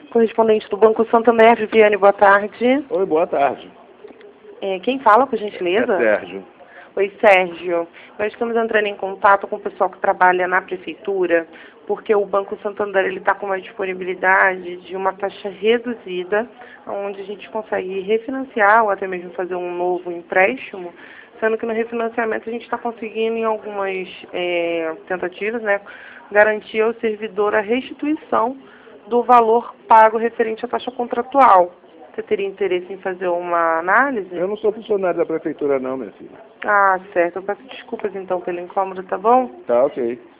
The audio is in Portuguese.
Correspondente do Banco Santander, Viviane, boa tarde. Oi, boa tarde. Quem fala, por gentileza? É Sérgio. Oi, Sérgio. Nós estamos entrando em contato com o pessoal que trabalha na prefeitura, porque o Banco Santander está com uma disponibilidade de uma taxa reduzida, onde a gente consegue refinanciar ou até mesmo fazer um novo empréstimo, sendo que no refinanciamento a gente está conseguindo, em algumas tentativas, né, garantir ao servidor a restituição do valor pago referente à taxa contratual. Você teria interesse em fazer uma análise? Eu não sou funcionário da prefeitura não, minha filha. Ah, certo. Eu peço desculpas então pelo incômodo, tá bom? Tá, ok.